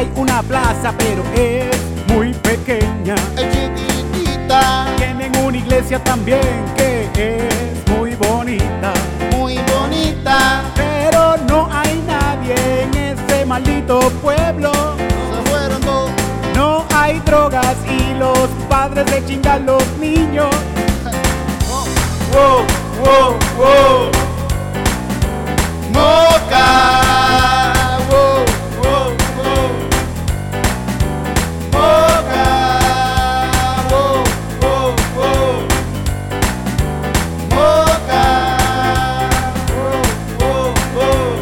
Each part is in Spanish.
hay una plaza, pero es muy pequeña. Es chiquitita, Tienen una iglesia también que es muy bonita. muy bonita. Pero no hay nadie en ese maldito pueblo. Se fueron dos. No hay drogas y los padres le chingan los niños. Wow, wow, wow. Moca. Wow, wow, wow. Moca. Wow, wow, wow. Moca. Wow, wow, wow.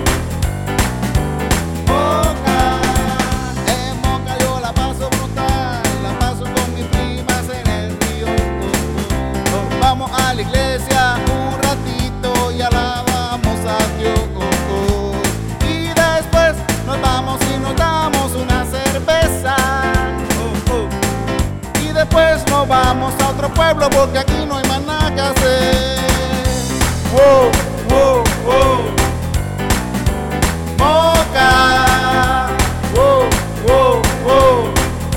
Moca. En Moca yo la paso brutal. La paso con mis primas en el río. Vamos a la iglesia un ratito y alabamos a Dios. Y después nos vamos y nos damos una cerveza. Y después nos vamos a otro pueblo porque aquí no hay más nada que hacer. Wow, wow, wow. Moca. Wow, wow, wow.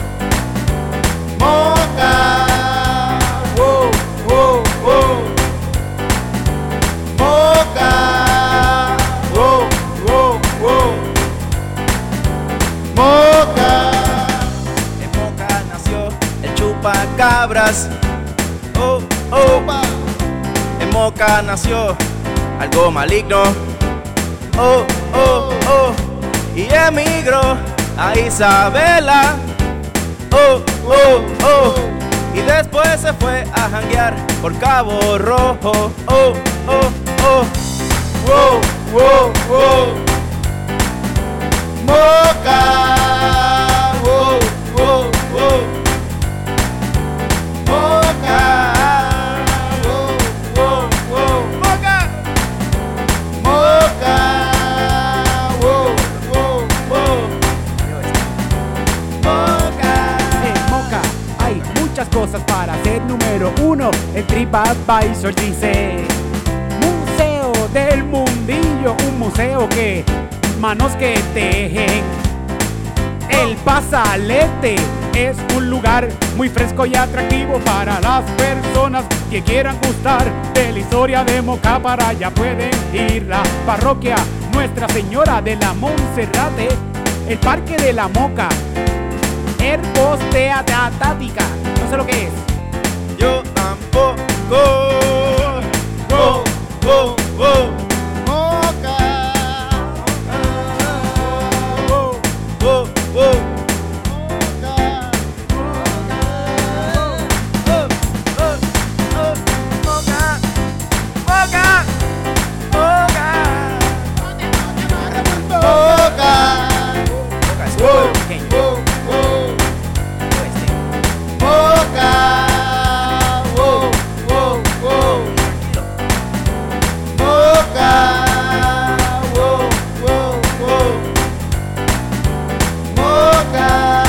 Moca. Wow, wow, wow. Moca. Wow, wow, wow. Moca. En Moca nació el chupacabras. Oh, oh. Chupa. En Moca nació algo maligno. Oh, oh, oh. Y emigró a Isabela. Oh, oh, oh. Y después se fue a janguear por Cabo Rojo. Oh, oh, oh. Wow, wow, wow. Moca. Wow, wow, wow. Moca. Wow, wow, wow. Moca. Moca. Wow, wow, wow. Moca. En Moca hay muchas cosas para ser número uno. El TripAdvisor dice Museo del Mundillo, un museo que manos que tejen. El Pasalete es un lugar muy fresco y atractivo para las personas que quieran gustar de la historia de Moca. Para allá pueden ir la parroquia Nuestra Señora de la Monserrate, el Parque de la Moca, Herbostea Tática, no sé lo que es. Yo tampoco. Wow, wow, wow. Moca. Oh, oh, oh. Moca. Oh, oh, oh. Moca. Moca. Moca. Moca. Moca es Wow, muy pequeño. wow, wow. Oeste. Moca. Wow, wow, wow. Moca. Wow, wow, wow. Moca.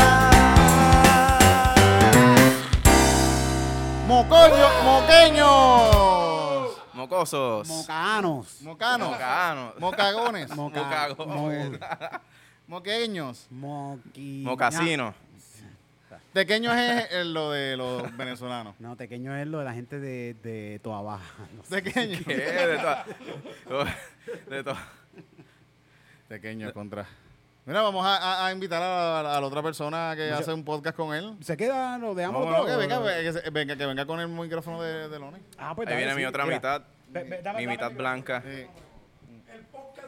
Moqueños. Mocosos. Mocanos. Mocanos. Mocanos. Mocagones. Mocagones. Moqueños. Mocasino. Pequeños es lo de los venezolanos. No, pequeño es lo de la gente de Toa Baja. No sé. Pequeños. ¿Qué? De todas. De todas. Pequeños contra. Mira, vamos a invitar a la otra persona que hace un podcast con él. ¿Se queda? ¿Lo dejamos No, todo? que venga con el micrófono de Loni. Ah, pues Ahí dale, viene mi sí, otra mira. mitad. Dame Mi mitad el blanca. Sí, El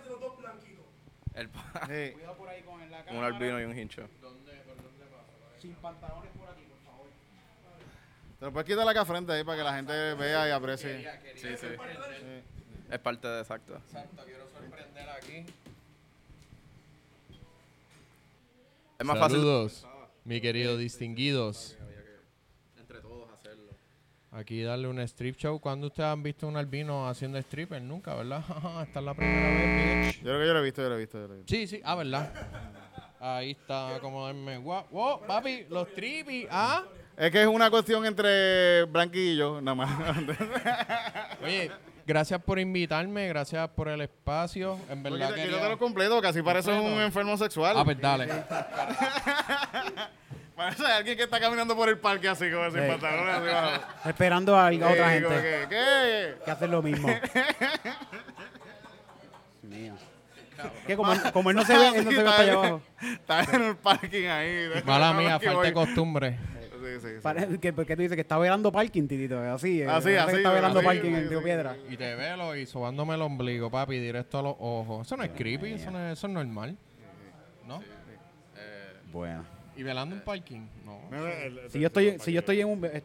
sí. Cuidado por ahí con la un albino y un hincho. Sin pantalones por aquí, por favor. Te lo puedes quitar acá frente ahí para que la gente vea y aprecie. Sí, sí. Es parte de exacto. Exacto, quiero sorprender aquí. Es más Saludos, mi querido distinguidos. entre todos hacerlo. Aquí darle un strip show. ¿Cuándo ustedes han visto un albino haciendo stripper? Nunca, ¿verdad? Esta es la primera vez, bitch. Yo creo que yo lo he visto. Sí, sí, ¿verdad? Ahí está, como darme. Wow, papi, los trippies, ¿ah? Es que es una cuestión entre Blanqui y yo, nada más. Oye, gracias por invitarme, gracias por el espacio. En verdad que Quítatelo completo, que así pareces un enfermo sexual. pues dale. Parece alguien que está caminando por el parque así, como sin pantalones así abajo. Esperando a otra gente ¿Qué? que hace lo mismo. Mío. Que como él no se ve, él no se ve hasta allá abajo. Está en el parking ahí. Mala mía, Que falta de voy. costumbre. Sí. ¿Qué tú dices? Que está velando parking, titito. Así. Así, que así, está velando así, parking sí, en Río sí. Piedra. Y te velo y sobándome el ombligo, papi, directo a los ojos. Eso no es creepy, eso es normal. ¿No? Bueno. ¿Y velando un parking? No. Si yo estoy en un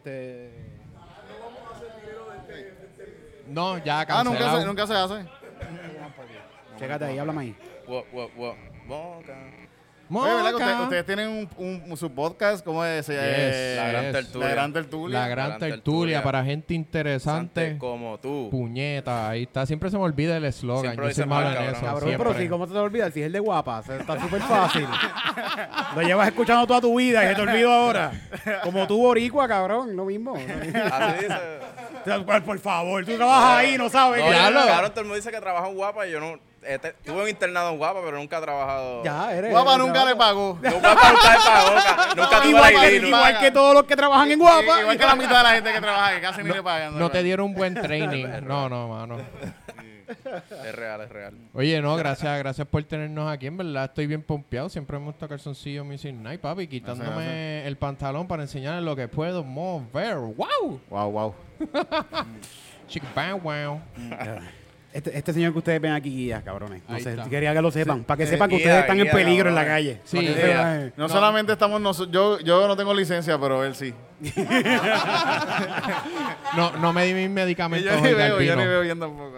No, ya cancelado. Nunca se hace. Chécate ahí, háblame ahí. Moca. Oye, ¿verdad que Moca. ustedes tienen su podcast? ¿Cómo es? Yes, La gran yes. tertulia. La Gran Tertulia. La gran Gran tertulia tertulia. para gente interesante. Como tú. Puñeta, ahí está. Siempre se me olvida el eslogan. Siempre Yo dice soy malo mal, en cabrón. eso. Cabrón, siempre. pero sí, ¿cómo te olvida? Si es el de guapa, está súper fácil. Lo llevas escuchando toda tu vida y se te olvidó ahora. Como tú, boricua, cabrón, lo mismo. Así dice. Por favor, tú trabajas ahí, no sabes. No, que- cabrón, todo el mundo dice que trabaja en Guapa y yo no. Tuve un internado en Guapa, pero nunca he trabajado. Ya, eres. Guapa nunca le pagó. Nunca he pagado, nunca tuve Igual la que, ID. igual que todos los que trabajan en guapa. Igual que la mitad de la gente que trabaja ahí, casi ni le pagan. No te dieron un buen training. No, mano. Es real, es real. Oye, no, gracias por tenernos aquí. En verdad, estoy bien pompeado. Siempre me gusta calzoncillo Missing Night, papi. Quitándome el pantalón para enseñarles lo que puedo mover. ¡Wow! Wow. Chick bang, wow. Este señor que ustedes ven aquí, guía, cabrones. No Ahí sé, está. quería que lo sepan. Para que sepan que Guía, ustedes están en guía, peligro en la cabrón. calle. Sí, Para que guía. sepan, No solamente estamos yo no tengo licencia, pero él sí. No me di mis Y medicamentos yo ni hoy, veo Galvino. bien tampoco.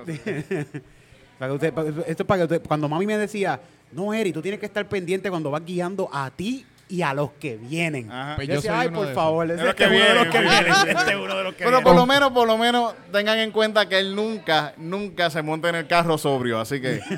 esto es para que usted, cuando mami me decía, no, Eri, tú tienes que estar pendiente cuando vas guiando a ti y a los que vienen. Ajá. Pues Yo yo decía, soy ay, uno por de favor, ese De los es que uno de los que vienen, vienen. sí. Este es uno de los que Pero vienen. por lo menos tengan en cuenta que él nunca se monta en el carro sobrio, así que. Sí,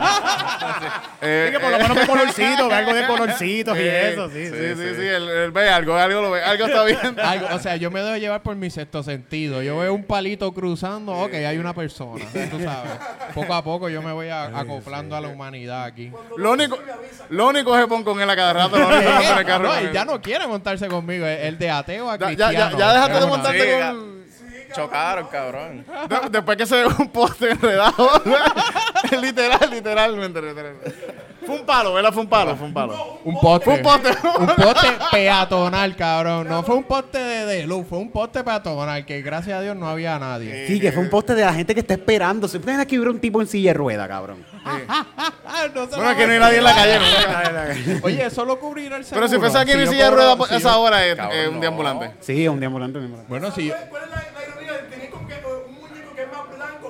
que por lo menos de colorcitos, ve algo de colorcitos y eso, sí. Sí, él ve algo lo ve, algo está viendo. Algo, o sea, yo me dejo llevar por mi sexto sentido. Yo veo un palito cruzando, ok, hay una persona. Tú sabes. Poco a poco yo me voy acoplando a la humanidad aquí. Lo único es pon con él a cada rato, lo único es montar en el carro. No, con él él. ya no quiere montarse conmigo. El de ateo a Ya cristiano. déjate de Es una- montarte Sí, con. Chocaron, cabrón. Después que se ve un poste enredado. literalmente. Fue un palo, ¿verdad? Fue un palo. Un poste. Un poste. Un poste peatonal, cabrón. No fue un poste de luz, fue un poste peatonal que gracias a Dios no había nadie. Sí, que fue un poste de la gente que está esperando. Se pueden aquí ver un tipo en silla de rueda, cabrón. No se Bueno, va es que a no hay ver. nadie en la calle. Oye, eso lo cubrirá el seguro. Pero si fuese aquí en yo mi silla de puedo- ruedas, si esa yo- hora es Cabrón, un día no. ambulante. Sí, un deambulante. Bueno, si yo... ¿Cuál es la ironía? Tenía como que un muñeco que es más blanco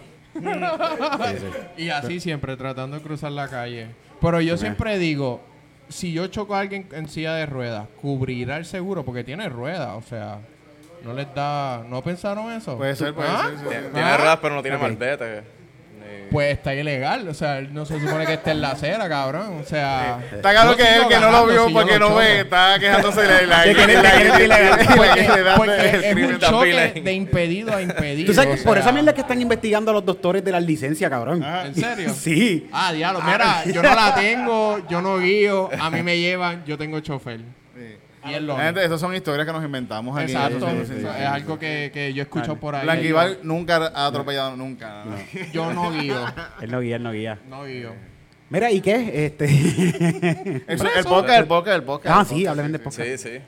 que blanqui. Y así siempre, tratando de cruzar la calle. Pero yo siempre digo, si yo choco a alguien en silla de ruedas, cubrirá el seguro porque tiene ruedas, o sea, no les da... ¿No pensaron eso? Puede ser, ¿Ah? sí. Tiene ruedas, pero no tiene Ok. malvete. Pues está ilegal, o sea, él no se supone que esté en la acera, cabrón, o sea... Está claro yo que sigo él que no lo ganando vio si yo porque lo no ve, choco. está quejándose de la De que él es ilegal. Porque es un crimen choque también. de impedido a impedido. Tú sabes que o por sea, esa mierda que están investigando a los doctores de la licencia, cabrón. ¿En serio? Sí. Ah, diablo, mira, yo no la tengo, yo no guío, a mí me llevan, yo tengo chofer. Y él lo... Gente, esas son historias que nos inventamos aquí. Exacto, Sí, sí, sí. es algo que yo escucho por ahí. Blanquival nunca ha atropellado, nunca. Yo no guío, Él no guía. no guío. Mira, ¿y qué? El podcast. Ah, sí, háblame de podcast. Sí.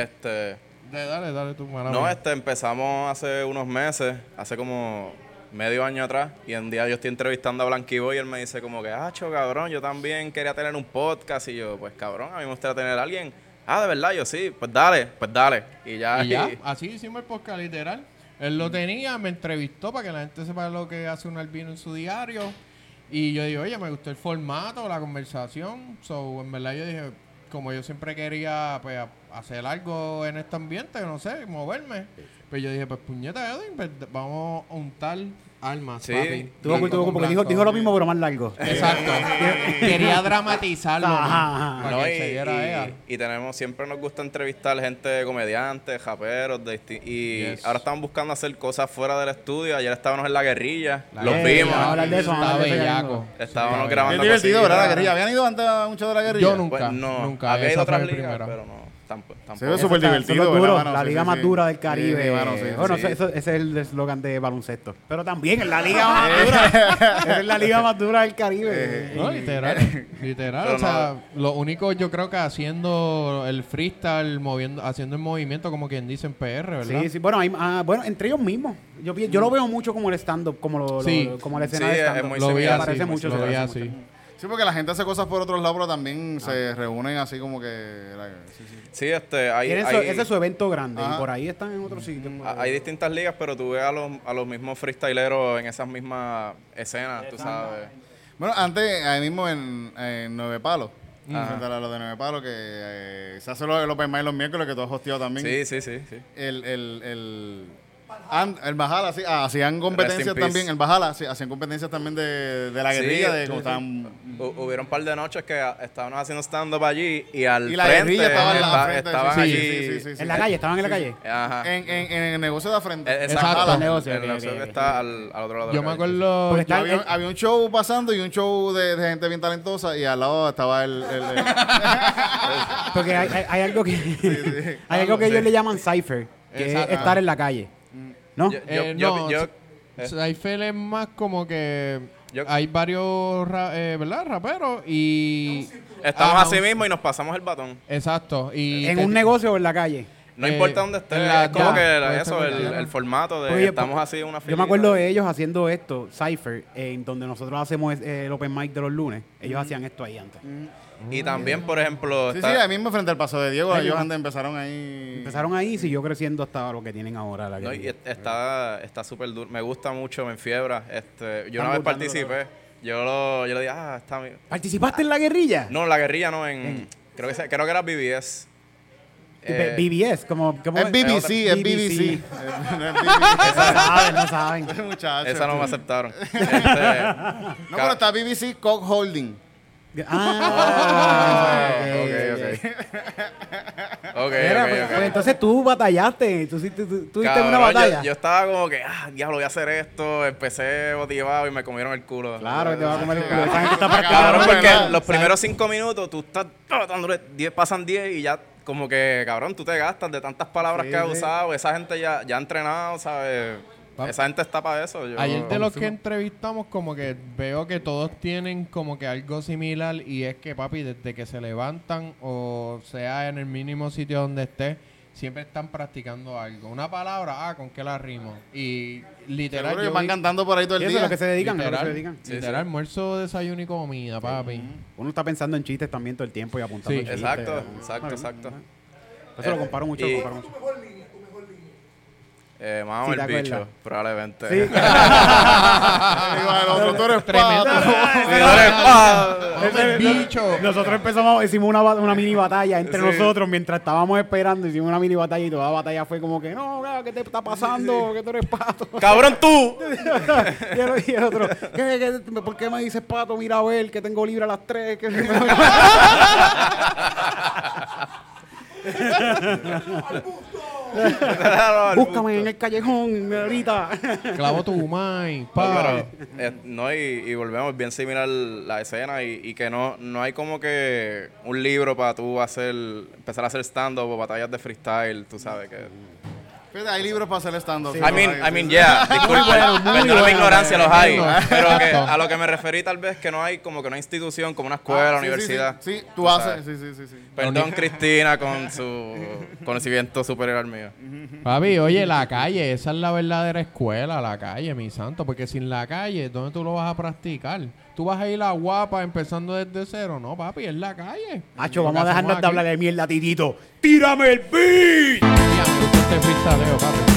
Dale tu mala. No, mía. empezamos hace unos meses, hace como medio año atrás, y un día yo estoy entrevistando a Blanquiboy y él me dice como que, cabrón, yo también quería tener un podcast, y yo, pues cabrón, a mí me gustaría tener a alguien. De verdad, yo sí, pues dale. Y ya. Y ya, así hicimos el podcast literal. Él lo tenía, me entrevistó para que la gente sepa lo que hace un albino en su diario. Y yo digo, oye, me gustó el formato, la conversación. So, en verdad yo dije, como yo siempre quería pues hacer algo en este ambiente, no sé, moverme. Pero yo dije, pues puñeta, Edwin, pues, vamos a untar armas, Sí. papi. Tuvo Blanco con porque blanco. dijo lo mismo, pero más largo. Exacto. Quería dramatizarlo. Ajá, Para No, que se diera ella. y tenemos, siempre nos gusta entrevistar gente, comediantes, raperos, y Yes. ahora estamos buscando hacer cosas fuera del estudio. Ayer estábamos en la guerrilla, La los guerrilla, vimos, vamos a hablar de eso, vamos a Está hablar de eso ya bellaco. estábamos Sí, grabando Bien divertido, cositas. ¿verdad? La guerrilla. ¿Habían ido antes a un show de la guerrilla? Yo nunca. Pues no, Nunca. había ido Esa a otras fue mi ligas, primera. pero no, tampoco. Se ve Eso súper está divertido, súper ¿verdad, duro, mano? la Sí, liga sí, más sí. dura del Caribe. Sí, mano, sí, Bueno, sí. ese es el eslogan de baloncesto. Pero también es la liga más dura. Esa es la liga más dura del Caribe. No, literal. Literal. Pero O sea, lo único yo creo que haciendo el freestyle, haciendo el movimiento como quien dice en PR, ¿verdad? Sí, sí. Bueno, bueno, entre ellos mismos. Yo lo veo mucho como el stand-up, Sí. como la escena Sí, de es stand-up. muy Lo vi similar, así. parece mucho, Lo se vi parece así. Sí, porque la gente hace cosas por otros lados, pero también se reúnen así como que... sí, sí. Sí, hay, Ese es su evento grande Ajá. y por ahí están en otros sitios. hay distintas ligas, pero tú ves a los mismos freestyleros en esas mismas escenas, tú sabes. Bueno, antes, ahí mismo en Nueve Palos, Ajá. frente a lo de Nueve Palos, que se hace el Open Mic los miércoles, que tú has hosteado también. Sí. El Bajala, sí, hacían competencias Rest in peace. también, el Bajala, sí, hacían competencias también de la guerrilla, de cómo estaban... Hubieron un par de noches que estábamos haciendo stand-up allí y al Y la frente guerrilla estaba en la frente, estaban sí, allí. sí. En la calle, estaban en la Sí, calle. Ajá. En el negocio de la frente. Exacto. Exacto. El negocio, El ok, negocio ok, que ok. está al otro lado de Yo la me calle. acuerdo. Porque está- Había un show pasando y un show de gente bien talentosa y al lado estaba el Porque hay algo que hay algo que ellos le llaman cipher, que Exacto. es estar en la calle. ¿No? Yo- Cypher es más como que Yo- hay varios ¿verdad? raperos y Estamos Ajá, así mismo y nos pasamos el batón. exacto y En un negocio o en la calle. No Eh, importa dónde esté, en la- es como ya, que puede eso, ser cualquiera. el formato de Porque estamos así en una Yo filita. me acuerdo de ellos haciendo esto, Cypher, en donde nosotros hacemos el open mic de los lunes. Ellos hacían esto ahí antes. Y también, por ejemplo, Sí, está- sí, ahí mismo frente al Paso de Diego, Sí, ellos mismo. antes empezaron ahí. Empezaron ahí y siguió creciendo hasta lo que tienen ahora. La no, guerrilla. y está súper duro. Me gusta mucho, me enfiebra. Yo Están una vez buscando participé. Yo le dije, está bien. ¿Participaste en la guerrilla? No, la guerrilla no, creo que era BBS. BBS, como Es BBC, es BBC. No es BBC. no saben. Ese muchacho. Esa no me aceptaron. No, pero está BBC Cock Holding. Ok, Mira, pues entonces tú batallaste, tú diste Cabrón, una batalla. Yo estaba como que, diablo, voy a hacer esto. Empecé motivado y me comieron el culo. Claro que te va a comer el culo. Esa gente está Cabrón, Cabrón, practicando. porque ¿verdad? los primeros 5 minutos tú estás dándole 10, pasan 10 y ya como que, cabrón, tú te gastas de tantas palabras Sí, que has sí. usado. Esa gente ya ha entrenado, ¿sabes? Esa gente está para eso. ayer de los que entrevistamos como que veo que todos tienen como que algo similar y es que papi desde que se levantan o sea en el mínimo sitio donde esté siempre están practicando algo, una palabra, ¿con qué la rimo? Y literal Seguro que yo van vi- cantando por ahí todo Y el eso es día. lo que se dedican, es lo que se literal, dedican. literal, almuerzo, desayuno y comida, papi. Uno está pensando en chistes también todo el tiempo y apuntando Sí. en chistes. Exacto. Eso lo comparo mucho. Y- lo comparo mucho. Tu mejor línea. Mamá Sí, el ¿te bicho, acuerdas? probablemente. Sí. Digo, el otro, tú eres Tremendo. pato. El bicho. Nosotros hicimos una mini batalla entre nosotros mientras estábamos esperando. Hicimos una mini batalla y toda la batalla fue como que, no, ¿qué te está pasando? Que tú eres pato. ¡Cabrón tú! y el otro, ¿por qué me dices pato? Mira a ver que tengo libre a las 3. Búscame en el callejón ahorita. Clavo tu mind, No, pa. pero, y volvemos bien similar la escena y que no hay como que un libro para tú empezar a hacer stand-up o batallas de freestyle, tú sabes que... Fíjate, hay libros para hacer stand-up. I mean, yeah, disculpa, perdona mi bueno, ignorancia, los hay, bueno. pero que Exacto. a lo que me referí tal vez que no hay como que una institución, como una escuela, universidad. Sí, Tú tú sabes. haces, sí. Perdón, Cristina, con su conocimiento superior al mío. Papi, oye, la calle, esa es la verdadera escuela, la calle, mi santo, porque sin la calle, ¿dónde tú lo vas a practicar? ¿Tú vas a ir a Guapa empezando desde cero? No, papi, es la calle. Macho, Lo que vamos a dejarnos hacemos de aquí. hablar de mierda, Titito. ¡Tírame el beat! Ya, me gusta este freestyleo, papi.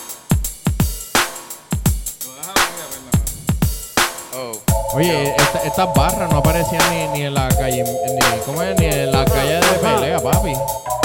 Oh. Oye, esta estas barras no aparecían ni en la calle, ¿cómo es? Ni en la calle de pelea, papi.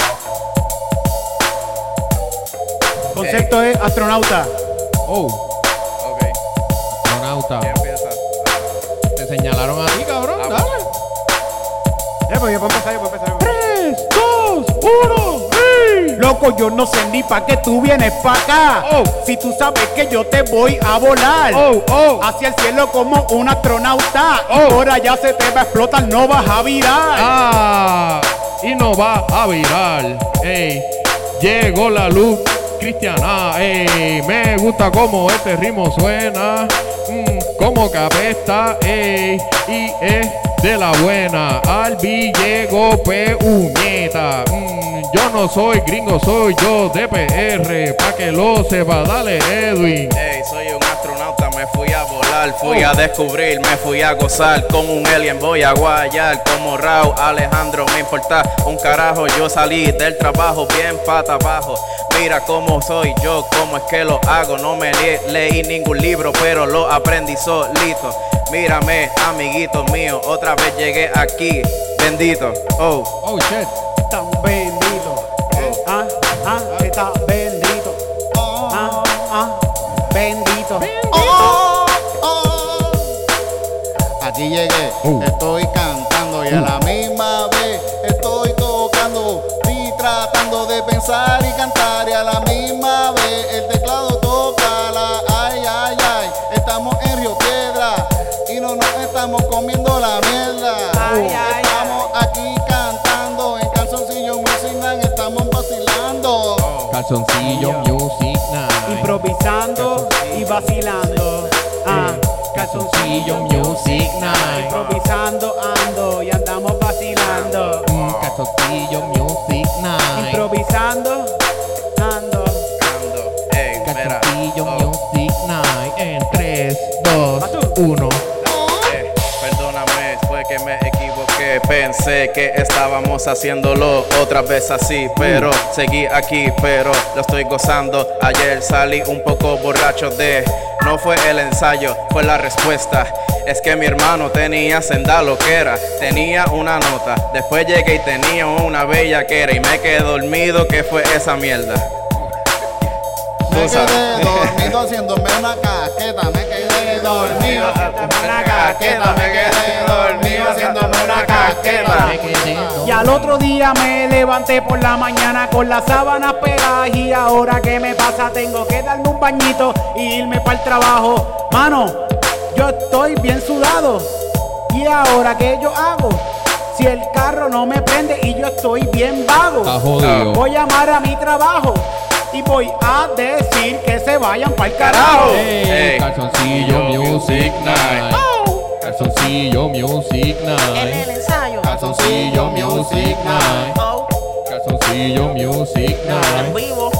Concepto es astronauta. Oh, Ok, astronauta. ¿quién empieza? Te señalaron a ti, cabrón, Ah, dale. Pues yo puedo empezar, yo puedo empezar. 3, 2, 1, Loco, yo no sé ni pa' qué tú vienes pa' acá. Oh. Si tú sabes que yo te voy a volar hacia el cielo como un astronauta. Oh. Y por allá se te va a explotar, no vas a virar. y no va a virar. Ey, llegó la luz cristiana. Ey, me gusta cómo este ritmo suena. Como que apesta. Ey, y es de la buena. Albi llegó Puñeta. Yo no soy gringo, soy yo de PR. Pa' que lo sepa, dale Edwin. Ey, soy un astronauta, me fui a volar, fui a descubrir, me fui a gozar. Con un alien voy a guayar, como Raúl Alejandro, me importa un carajo. Yo salí del trabajo bien pata abajo. Mira cómo soy yo, cómo es que lo hago. No me leí ningún libro, pero lo aprendí solito. Mírame, amiguito mío, otra vez llegué aquí. Bendito, oh. Oh shit. Está bendito. Está bendito. Bendito. Oh, oh. Aquí llegué, estoy cantando y a la misma vez estoy tocando y tratando de pensar y cantar y a la misma vez el teclado toca la ay, ay, ay. Estamos en Río Piedra y no nos estamos comiendo la mierda. Estamos aquí cantando en Calzoncillo Music Night, estamos vacilando. Calzoncillo Music Night. Improvisando y vacilando. Calzoncillo Music Night. Improvisando ando y andamos vacilando. Calzoncillo Music Night. Improvisando ando. Ey, mira, Calzoncillo oh. Music Night. En 3, 2, 1. Perdóname, fue que me equivoqué. Pensé que estábamos haciéndolo otra vez así, pero seguí aquí, pero lo estoy gozando. Ayer salí un poco borracho no fue el ensayo, fue la respuesta. Es que mi hermano tenía senda loquera, tenía una nota. Después llegué y tenía una bellaquera y me quedé dormido, ¿qué fue esa mierda? Me quedé dormido haciéndome una casqueta, me quedé dormido haciéndome una casqueta, me quedé dormido haciéndome una casqueta. Y al otro día me levanté por la mañana con las sábanas pegadas. Y ahora que me pasa tengo que darme un bañito e irme para el trabajo. Mano, yo estoy bien sudado. ¿Y ahora qué yo hago? Si el carro no me prende y yo estoy bien vago. Está jodido. Voy a llamar a mi trabajo y voy a decir que se vayan para el carajo. Hey, Calzoncillo Music Night. Calzoncillo Music En Night. el ensayo. Calzoncillo Music Night. Oh, Calzoncillo Music en Night. vivo.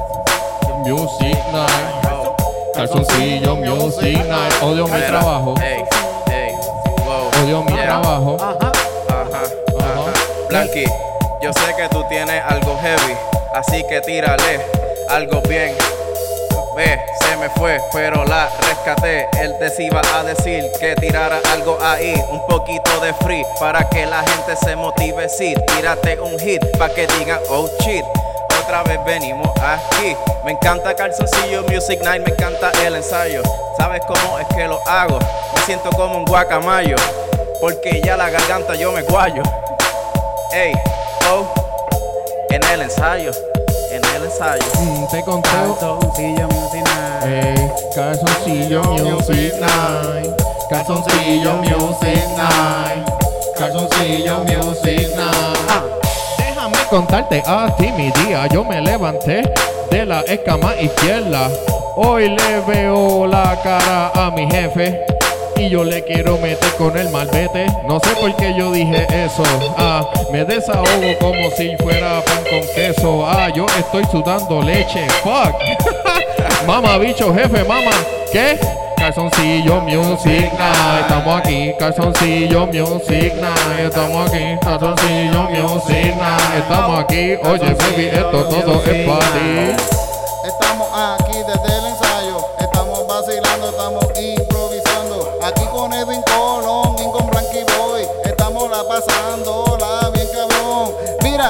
Music Night. Calzoncillo Music Night. Odio mi Mira, trabajo. ey, wow. Odio mi Yeah. trabajo. Ajá. Ajá. Blanqui, yo sé que tú tienes algo heavy, así que tírale algo bien. Ve, se me fue, pero la rescaté. Él te iba a decir que tirara algo ahí, un poquito de free, para que la gente se motive. Sí, tírate un hit, para que digan, oh shit. Otra vez venimos aquí. Me encanta Calzoncillo Music Night, me encanta el ensayo. ¿Sabes cómo es que lo hago? Me siento como un guacamayo, porque ya la garganta yo me guayo. Ey, oh, en el ensayo, en el ensayo. Te conté. Calzoncillo Music Night. Calzoncillo Music Night. Calzoncillo Music Night. Calzoncillo Music Night. Déjame contarte a ti mi día. Yo me levanté de la escama izquierda. Hoy le veo la cara a mi jefe y yo le quiero meter con el malvete. No sé por qué yo dije eso. Me desahogo como si fuera pan con queso. Yo estoy sudando leche. Fuck. Mamá, bicho, jefe, mamá. ¿Qué? Calzoncillo Music Night. Estamos aquí. Calzoncillo Music Night. Estamos aquí. Calzoncillo Music Night. Estamos aquí. Oye, baby, esto todo es para ti. Estamos aquí desde el ensayo, estamos vacilando, estamos improvisando. Aquí con Edwin Colón,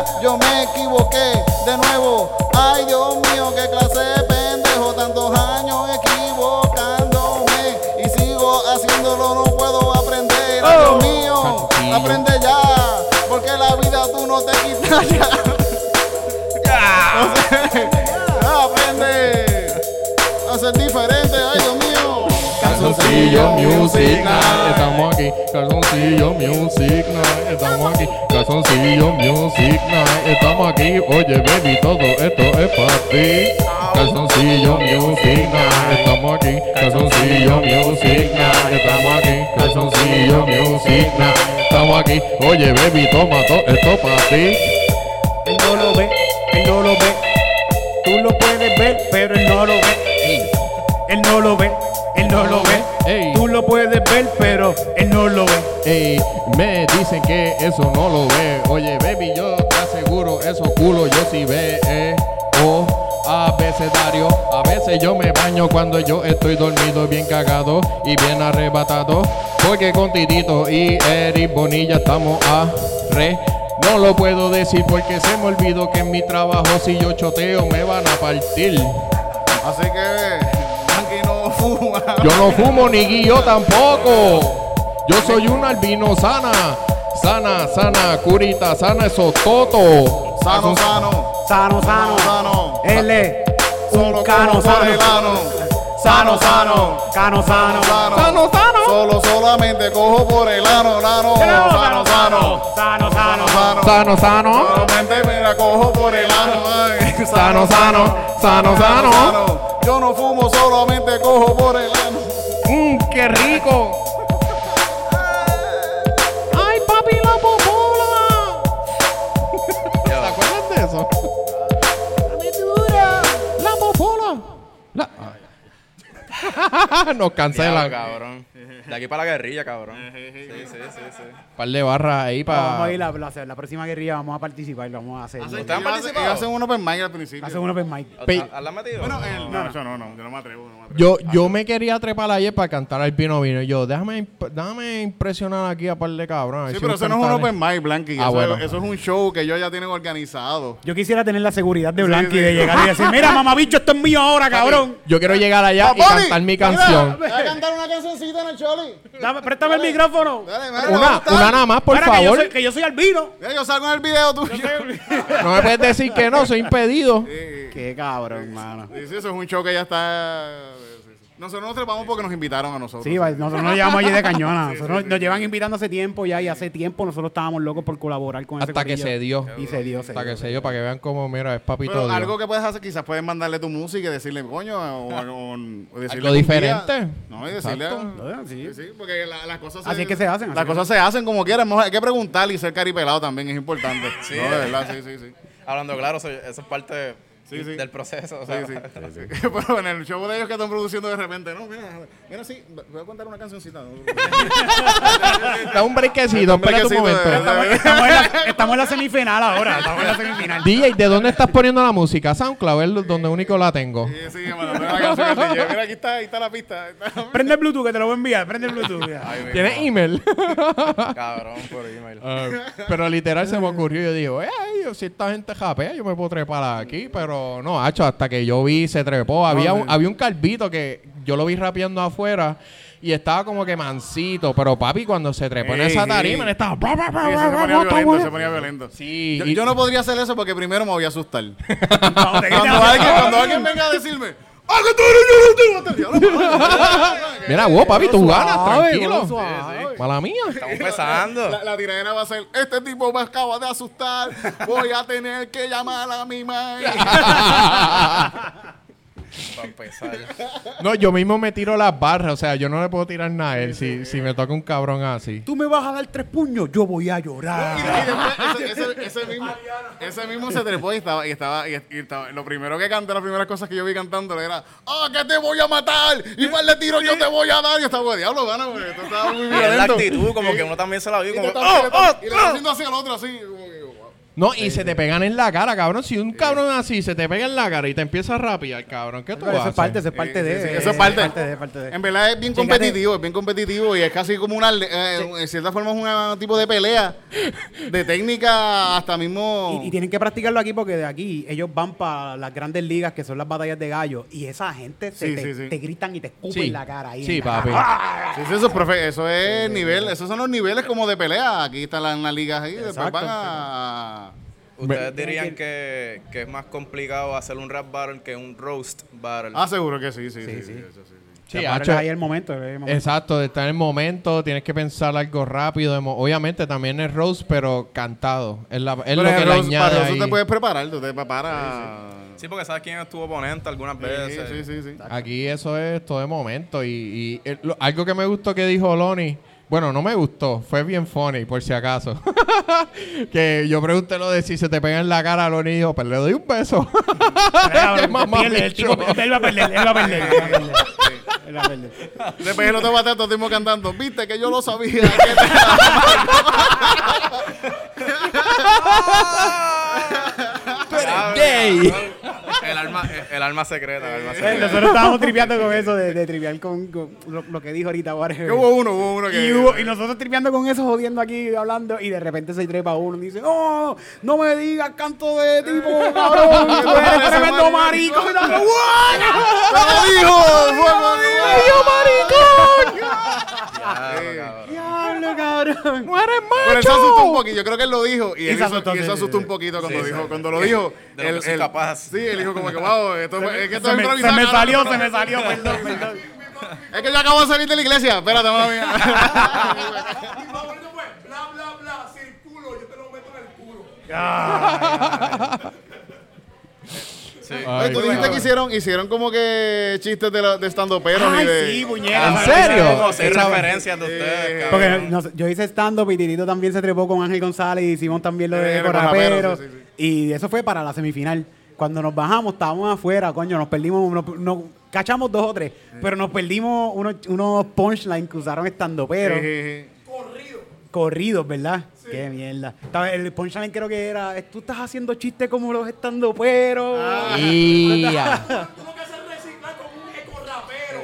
mira, yo me equivoqué de nuevo. Ay, Dios mío, qué clase de pendejo, tantos años equivocándome y sigo haciéndolo, no puedo aprender. Ay, Dios mío, aprende ya, porque la vida tú no te quitas ya. No sé, aprende a ser diferente. Ay, Dios mío. Calzoncillo Music Night, estamos aquí. Calzoncillo Music Night, estamos aquí. Calzoncillo Music Night, estamos aquí. Oye, baby, todo esto es para ti. Calzoncillo Music Night, estamos aquí. Calzoncillo Music Night, estamos aquí. Calzoncillo Music Night, estamos aquí. Oye, baby, toma todo esto para ti. Él no lo ve, él no lo ve. Tú lo puedes ver, pero él no lo ve. Él no lo ve, él no lo ve. Ey. Tú lo puedes ver, pero él no lo ve. Ey, me dicen que eso no lo ve. Oye, baby, yo te aseguro, esos culos yo sí veo. Abecedario, a veces yo me baño cuando yo estoy dormido, bien cagado y bien arrebatado. Porque con Titito y Eric Bonilla estamos a re. No lo puedo decir porque se me olvidó que en mi trabajo si yo choteo me van a partir. Así que Blanqui no fuma. Yo no fumo ni guillo tampoco. Yo soy un albino sana. Sana, sana, curita, sana, esos toto. Sano, sano. Sano, sano, Sano. Él es Solo un cano como por el sano. ano. Sano, sano, cano sano. Sano, sano. Solamente cojo por el ano, sano, sano, sano. Sano, sano. Sano, sano. Solamente me la cojo por el ano. Ay. Sano, sano. Sano, sano. Yo no fumo, solamente cojo por el ano. Qué rico. Ay, papi, la popola. ¿Te acuerdas de eso? La popola. Nos cancelan. Diablo, cabrón. De aquí para la guerrilla, cabrón. Sí. Par de barras ahí Vamos a para. ir la próxima guerrilla, vamos a participar, vamos a hacer. ¿Ustedes han participado? Ellos hacen un open mic al principio. Hacer un open mic. ¿La han metido? Bueno, no, eso no, yo no me atrevo. No. Yo me quería trepar ayer para cantar al Pino Vino. Y yo, déjame impresionar aquí a par de cabrones. Sí, pero eso no es un open mic, Blanqui. Ah, Eso, bueno. eso es un show que ellos ya tienen organizado. Yo quisiera tener la seguridad de Blanqui sí. de llegar y decir, mira, mamabicho, esto es mío ahora, cabrón. Yo quiero llegar allá y Paponi, cantar mi mira, canción. Voy a cantar una cancioncita en el Choli. Préstame el micrófono. Dale, mira, me va a Una gustar. nada más, por Mira, favor. que yo soy albino. Mira, yo salgo en el video tuyo. No me puedes decir que no, soy impedido. Qué cabrón, hermano. Sí, eso es un show que ya está. Nosotros nos trepamos porque nos invitaron a nosotros. Sí, nosotros nos llevamos allí de cañona. Nosotros nos llevan invitando hace tiempo ya y hace tiempo nosotros estábamos locos por colaborar con ese Hasta que corillo. se dio. Y se dio. Hasta que se dio, para que vean cómo, mira, es papito Pero Dios. algo que puedes hacer, quizás puedes mandarle tu música y decirle, coño, o decirle Algo un diferente. día. No, y decirle. Exacto. Sí. Sí, porque las cosas Así es que se hacen, Las cosas se hacen como quieran. Hay que preguntar y ser caripelado también es importante. Sí. No, de verdad, sí. Hablando claro, eso es parte Sí. del proceso. O Sí, sea, sí. Pero en el show de ellos que están produciendo de repente, no, mira, sí, voy a contar una cancioncita. Da un brequecito, espérate un brequecito momento. Estamos en la semifinal ahora. Estamos en la semifinal. DJ, ¿de dónde estás poniendo la música? SoundCloud es donde único la tengo. Sí, mandando una canción al DJ. Mira, aquí está la pista. Prende el Bluetooth que te lo voy a enviar. Prende el Bluetooth. ay, mi ¿Tienes email? cabrón, por email. Pero literal se me ocurrió. Yo digo, si esta gente japea, yo me puedo trepar aquí. Pero no, hacho, hasta que yo vi, se trepó. Había un calvito que yo lo vi rapeando afuera y estaba como que mansito. Pero papi, cuando se trepó en esa tarima, él estaba. Se ponía violento. Sí, Yo no podría hacer eso porque primero me voy a asustar. Cuando te griten, Cuando alguien venga a decirme, ¡ah, que tú eres yo! Mira, vos, papi, tú ganas, Suave, tranquilo. suave. Mala mía. Estamos empezando. La tiradera va a ser, este tipo me acaba de asustar, voy a tener que llamar a mi madre. Para empezar. No, yo mismo me tiro las barras. O sea, yo no le puedo tirar nada a él si me toca un cabrón así. Tú me vas a dar 3 puños, yo voy a llorar. Y después ese mismo se trepó y estaba. Lo primero que canté, las primeras cosas que yo vi cantando era, ¡ah, que te voy a matar! Y más le tiro yo te voy a dar. Y yo estaba, diablo, gana, porque esto estaba muy Y es la violento. actitud, como que uno también se la vio. Y Como, le estaba haciendo así al otro, así. No, y se te pegan en la cara, cabrón. Si un cabrón así se te pega en la cara y te empieza a rapear, cabrón, ¿qué tú Pero haces? eso es parte de. sí, eso es parte. parte de. En verdad es bien competitivo y es casi como en cierta forma es un tipo de pelea, de técnica hasta mismo... Y tienen que practicarlo aquí porque de aquí ellos van para las grandes ligas que son las batallas de gallo y esa gente te gritan y te escupen Sí. en la cara. Ahí Sí, en la papi. cara. Sí, eso es nivel, esos son los niveles como de pelea. Aquí están las ligas ahí, después Exacto. van a... ¿Ustedes dirían que es más complicado hacer un rap battle que un roast battle? Ah, seguro que sí. Sí. Eso sí. Sí, Te paras hacho, ahí el momento. exacto, está en el momento, tienes que pensar algo rápido. Obviamente también es roast, pero cantado. Es lo que le Para añade eso ahí. te puedes preparar, tú te preparas... Sí, porque sabes quién es tu oponente algunas veces. Sí. Aquí eso es todo de momento. Algo que me gustó que dijo Lonnie, bueno, no me gustó, fue bien funny, por si acaso. Que yo pregunté lo de si se te pega en la cara, Lonnie dijo, pues le doy un beso. Qué mamabicho. Él va a perder. Después el otro bateo, todo el tiempo cantando. Viste que yo lo sabía. Tú eres gay. El alma secreta. Nosotros estábamos tripeando con eso, de tripear con lo que dijo ahorita. Que hubo uno que... Y nosotros tripeando con eso, jodiendo aquí, hablando, y de repente se trepa uno y dice, no me digas canto de tipo, cabrón, tú eres tremendo marico. Y dale, ¡Diablo, cabrón! ¡No eres Pero él se asustó un macho! poquito. Yo creo que él lo dijo. Y él se asustó, se asustó un poquito cuando lo dijo. De lo que soy capaz. Sí, él dijo como que, wow, es que esto Se es me improvisado. salió, perdón. Es que yo acabo de salir de la iglesia. Espérate, mami. Y más bonito fue, bla, círculo, yo te lo meto en el culo. Sí. Oye, tú dijiste que hicieron como que chistes de stand-uperos y Ay, de... sí, puñeta. ¿En serio? Como seis referencias de ustedes, cabrón. Porque yo hice stand-up y Tirito también se trepó con Ángel González y hicimos también lo de con Corraperos. raperos, sí. Y eso fue para la semifinal. Cuando nos bajamos, estábamos afuera, coño, nos perdimos, nos cachamos 2 o 3, pero nos perdimos unos punchlines que usaron stand-uperos. Corridos, ¿verdad? Sí. Qué mierda. El punchline creo que era, tú estás haciendo chistes como los estandoperos. Tú lo que haces es reciclar con un ecorrapero.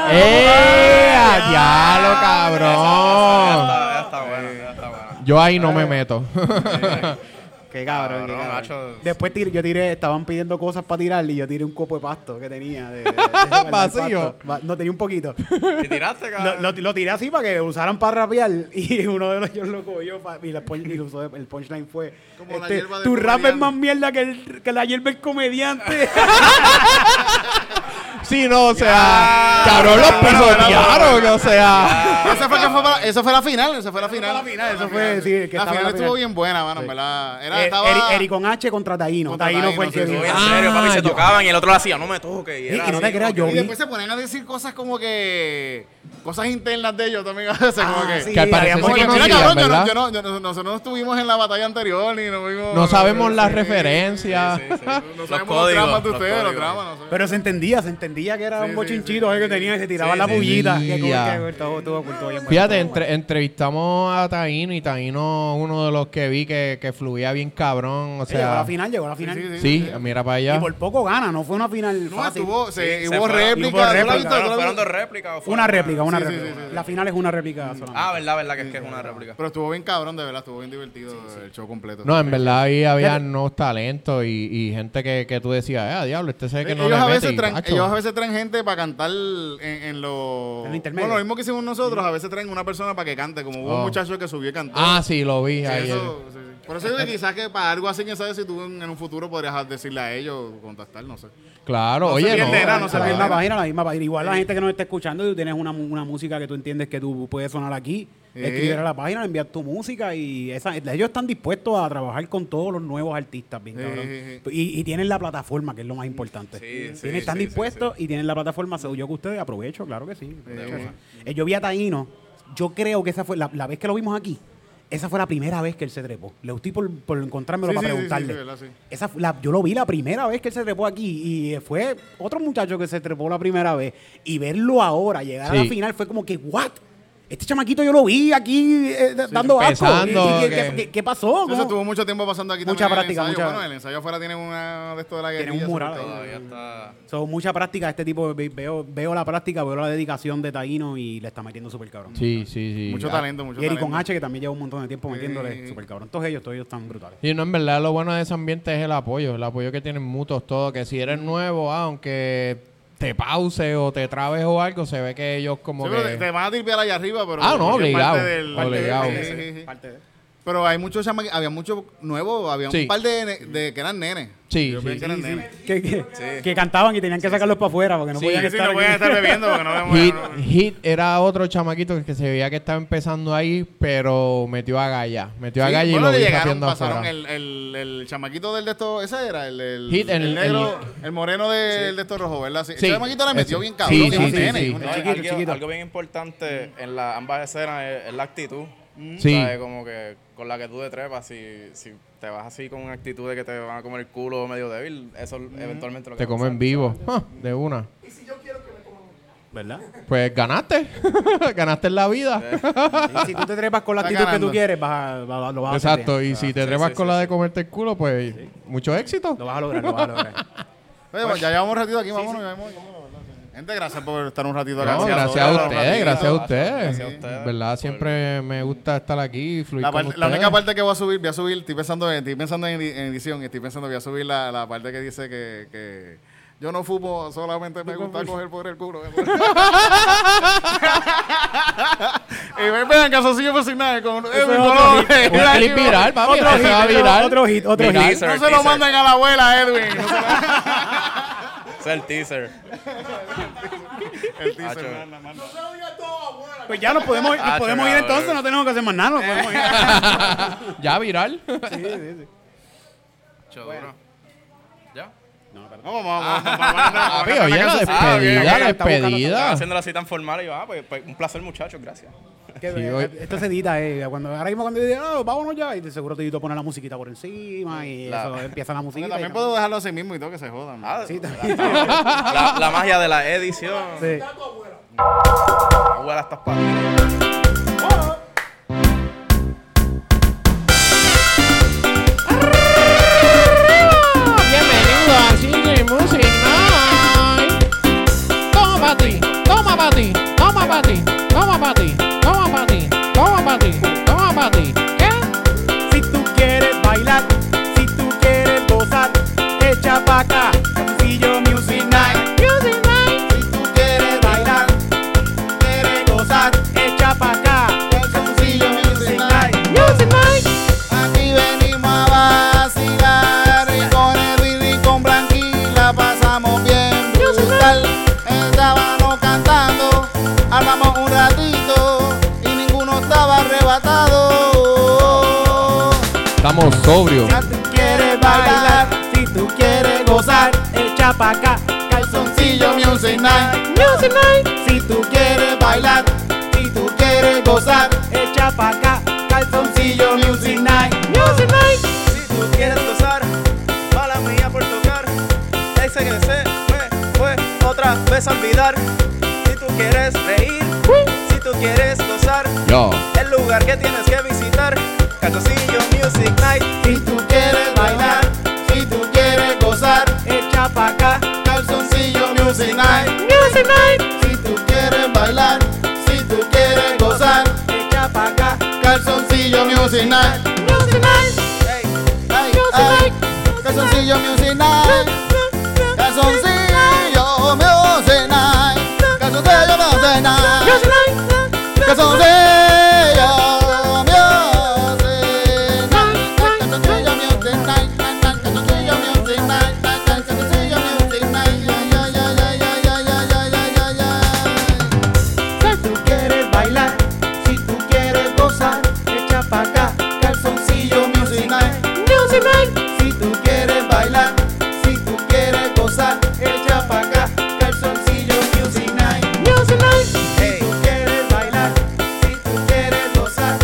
¡Diablo, cabrón! Ya está bueno. Yo ahí no me meto. Qué cabrón, qué Cabrón, cabrón. macho. Después yo tiré, estaban pidiendo cosas para tirar y yo tiré un copo de pasto que tenía. De Vacío. No, tenía un poquito. ¿Y tiraste, cabrón? Lo tiré así para que lo usaran para rapear y uno de los yo lo cogió y lo usó, el punchline fue Como la hierba del tu rap es comediante. más mierda que la hierba del comediante. Sí, no, o sea, cabrón, los pisotearon, o sea. Esa fue la final. Eso fue, sí, que La estaba final la estuvo final. bien buena, mano, en verdad. Estaba... Eric con H contra Taíno. Contra Taíno fue el que Taíno, vino. En serio, papi, se yo- tocaban y el otro lo hacía, no me toques. Y no te creas, yo Y vi. después se ponen a decir cosas como que... Cosas internas de ellos también a veces, como que... sí, Que al parecer habíamos se Oye, que- mira, conocían, cabrón, ¿verdad? nosotros no estuvimos en la batalla anterior ni no vimos... No sabemos las referencias. No sabemos Los los códigos, dramas de los ustedes, los códigos. dramas, no sé. Pero se entendía que era un bochinchito que tenía y se tiraba Sí, la sí. pullita. Sí, Que cool, ya. que estuvo oculto bien. Fíjate, entrevistamos a Taíno y Taíno, uno de los que vi que fluía bien cabrón, o Llegó a sea. la final, llegó a la final. Sí, mira para Y allá. por poco gana, no fue una final No, fácil. hubo se hubo fueron. réplicas. Hubo ¿tú la réplicas. viste? ¿Tú la ¿Fueron viste? dos réplicas o fue Una réplica, una Sí, sí, réplica. sí, sí. La final es una réplica solamente. Ah, verdad, que es una réplica. Pero estuvo bien cabrón, de verdad, estuvo bien divertido el show completo. No, en verdad ahí había nuevos talentos y gente que tú decías, diablo, este sé que no ellos, le a mete. veces y, traen, macho. ellos a veces traen gente para cantar en los... En lo intermedio. Bueno, lo mismo que hicimos nosotros, a veces traen una persona para que cante, como hubo un Oh. muchacho que subió y cantó. Ah, sí, lo vi Sí, ayer. eso, sí, sí. Por eso digo que quizás que para algo así, quién sabe si tú en un futuro podrías decirle a ellos, contactar, no sé. Claro, No se oye, pierde nada, no se la pierde misma nada. página, la misma página. Igual la gente que nos está escuchando, tú tienes una música que tú entiendes que tú puedes sonar aquí, escribir a la página, enviar tu música y ellos están dispuestos a trabajar con todos los nuevos artistas, bien cabrón. Y tienen la plataforma, que es lo más importante. Están dispuestos y tienen la plataforma. Yo que ustedes aprovecho, claro que sí. Yo vi a Taíno, yo creo que esa fue la vez que lo vimos aquí. Esa fue la primera vez que él se trepó. Le estoy por encontrármelo Sí, para sí, preguntarle. sí, verdad, sí. Yo lo vi la primera vez que él se trepó aquí y fue otro muchacho que se trepó la primera vez. Y verlo ahora, llegar a la Sí. final, fue como que, ¿what? este chamaquito yo lo vi aquí dando asco. empezando, ¿Qué pasó? Eso estuvo mucho tiempo pasando aquí Mucha también. práctica, en el ensayo. mucha- Bueno, el ensayo afuera tiene una de esto de la Tiene guerrilla. un mural sobre ahí. todo. Todavía está. Mucha práctica este tipo. Veo la práctica, veo la dedicación de Taíno y le está metiendo súper cabrón. Sí. Mucho talento, mucho Y Eric talento. con H, que también lleva un montón de tiempo Sí. metiéndole súper cabrón. Todos ellos están brutales. Y no, en verdad lo bueno de ese ambiente es el apoyo que tienen mutuos todos, que si eres nuevo, aunque te pause o te trabes o algo, se ve que ellos como Sí, que... pero te van a tripear allá arriba, pero... Ah, no, porque es obligado, parte del- obligado. Sí. Pero hay muchos había muchos nuevos, había Sí. un par de que eran nenes. Sí, Yo sí, pensé que eran nenes. Que cantaban y tenían que sacarlos para afuera porque no Sí, podían Sí, estar no voy a aquí. estar bebiendo porque no vemos... Hit era otro chamaquito que se veía que estaba empezando ahí, pero metió a Gaya. Metió a Sí, Gaya y bueno, lo le vi llegaron, rapeando pasaron afuera. el chamaquito del de esto, ese era, el Hit, el negro, el moreno del de esto rojo, ¿verdad? Sí. Sí, Ese chamaquito le metió ese. bien cabrón, Sí, un sí, nene, sí. un No, nene. chiquito. algo bien importante en ambas escenas es la actitud. Sí. ¿Sabes? Como que con la que tú te trepas, si te vas así con una actitud de que te van a comer el culo medio débil, eso eventualmente lo que Te va a comen pasar, vivo. ¿sabes? De una. Y si yo quiero que me coman. ¿Verdad? Pues ganaste. Ganaste en la vida. Y si tú te trepas con la Está actitud que ganando. tú quieres, lo vas a hacer Exacto. bien. Y si te sí, trepas sí, con sí, la de sí. comerte el culo, pues mucho éxito. Lo vas a lograr, lo vas a lograr. Oye, pues ya llevamos un ratito aquí, vámonos. Gente, gracias por estar un ratito acá. No, gracias a todos, ustedes, un ratito. gracias a ustedes. Gracias a ustedes. ¿Verdad? Siempre me gusta estar aquí y fluir La, con la ustedes. única parte que voy a subir, estoy pensando en edición, voy a subir la parte que dice que yo no fumo, solamente me gusta coger por el culo. Y ven en calzoncillo por sin nada. Con, Eso es otro hit. Un clip viral, papi. Otro Ese va hit, viral. otro hit. Mira, hit. teaser, No se lo teaser. manden a la abuela, Edwin. No se lo- Ese es el teaser. el teaser, Hacho. manda. No se lo diga todo, abuela. Pues ya nos podemos ir cabrón. entonces, no tenemos que hacer más nada. Nos podemos ir. Ya viral. Choduro. ¿Ya? Vamos. Papi, oye, la bien, despedida, la está buscando- despedida. Haciéndolo así tan formal y va, pues un placer, muchachos, gracias. Que, Sí, hoy- esto se edita, ahora mismo cuando dice, vámonos ya, y de seguro te pone la musiquita por encima y eso empieza la musiquita. También y puedo dejarlo así mismo y todo que se jodan. ¿no? Ah, Sí, también. la magia de la edición. Sí. Está tu abuela. Abuela, estás para ti. Bienvenido a Cine Music Night. Toma pa' ti, toma pa' ti, toma pa' ti, toma pa' ti, toma pa' ti, toma pa' ti, toma pa' ti. ¿Qué? Si tú quieres bailar, si tú quieres gozar, echa pa' acá, Calzoncillo Music Night. Music Night. Si tú quieres bailar, quieres gozar, Echa pa' acá, Calzoncillo Music Night. Music Night. Aquí venimos a vacilar y con Edwin y con Blanquila pasamos bien brutal. Estábamos cantando, hablamos un ratito y ninguno estaba arrebatado. Estamos sobrios. si tú quieres bailar, si tú quieres gozar, echa pa' acá, Calzoncillo Music Night. Music Night. Si tú quieres bailar, si tú quieres gozar, echa pa' acá, Calzoncillo Music Night. Music Night. Si tú quieres gozar, mala mía por tocar. Ese que se fue otra vez a olvidar. Si tú quieres reír, si tú quieres gozar, Yo. el lugar que tienes que visitar, Calzoncillo Music Night. si tú quieres bailar, si tú quieres gozar, Echa pa' acá, Calzoncillo Music Night. Music Night. Si tú quieres bailar, si tú quieres gozar, echa pa' acá, Calzoncillo Music Night. Music Night. Hey, Ay, ay, Calzoncillo Music Night. Calzoncillo Music Night. Calzoncillo Music Night. Music Night. Calzoncillo Music Night. Calzoncillo Music Night. Calzoncillo Music Night. Calzoncillo Music Night. Ay, ay, ay, ay, ay, ay, ay, ay, ay, ay. si tú quieres bailar, si tú quieres gozar, echa pa' acá, Calzoncillo Music Night. Music Night. Si tú quieres bailar, si tú quieres gozar, echa pa' acá, Calzoncillo Music Night. Music Night. hey. tú quieres bailar, si tú quieres gozar,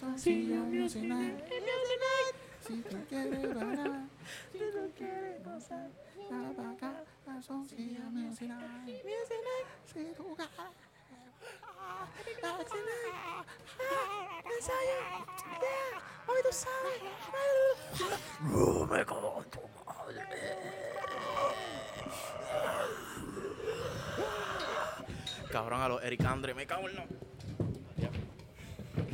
calzoncillo Music Night. Si tú quieres bailar, si tú quieres gozar, dale pa' acá, calzoncillo Music Night. Si tú quieres hoy tú sabes. No me cago en tu madre. Cabrón, a los Eric Andre, me cago en no.